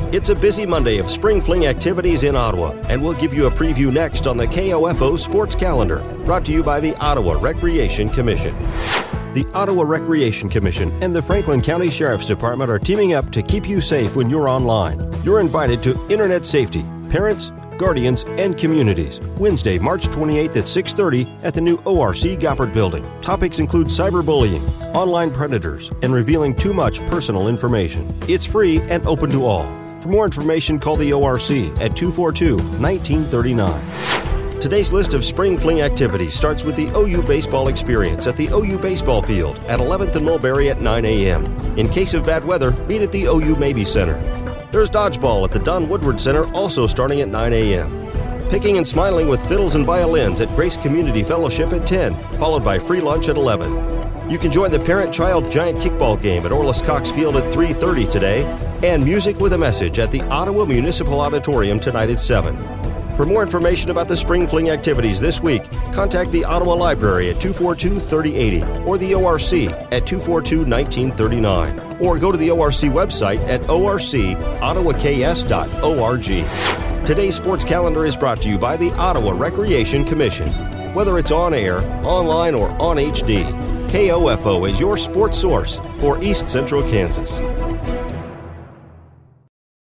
It's a busy Monday of spring fling activities in Ottawa, and we'll give you a preview next on the KOFO Sports Calendar, brought to you by the Ottawa Recreation Commission. The Ottawa Recreation Commission and the Franklin County Sheriff's Department are teaming up to keep you safe when you're online. You're invited to Internet Safety, Parents, Guardians, and Communities, Wednesday, March 28th at 6:30 at the new ORC Goppert Building. Topics include cyberbullying, online predators, and revealing too much personal information. It's free and open to all. For more information, call the ORC at 242-1939. Today's list of spring fling activities starts with the OU Baseball Experience at the OU Baseball Field at 11th and Mulberry at 9 a.m. In case of bad weather, meet at the OU Mabee Center. There's dodgeball at the Don Woodward Center, also starting at 9 a.m. Picking and smiling with fiddles and violins at Grace Community Fellowship at 10, followed by free lunch at 11. You can join the parent-child giant kickball game at Orlis Cox Field at 3:30 today, and music with a message at the Ottawa Municipal Auditorium tonight at 7. For more information about the spring fling activities this week, contact the Ottawa Library at 242-3080 or the ORC at 242-1939, or go to the ORC website at orcottawaks.org. Today's sports calendar is brought to you by the Ottawa Recreation Commission. Whether it's on air, online, or on HD, KOFO is your sports source for East Central Kansas.